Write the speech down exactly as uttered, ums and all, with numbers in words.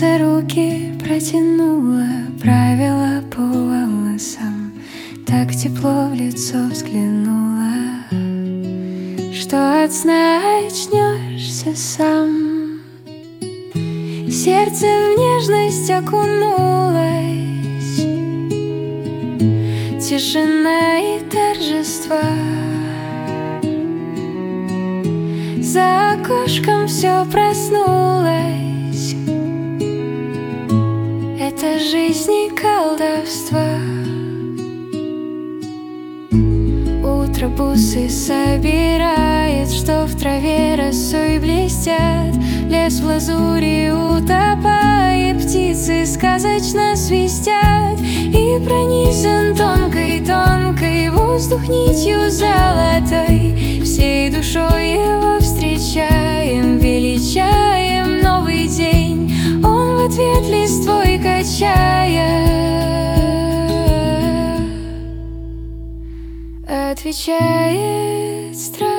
Сердце руки протянуло, правила по волосам, так тепло в лицо взглянула, что от сна очнешься сам. Сердце в нежность окунулось, тишина и торжество. За окошком все проснулось, это жизнь и колдовство. Утро бусы собирает, что в траве росой блестят. Лес в лазури утопает, птицы сказочно свистят. И пронизан тонкой-тонкой воздух нитью золотой. Всей душой его встречаем, величаем новый день. Он в ответ листвой качая отвечает страх.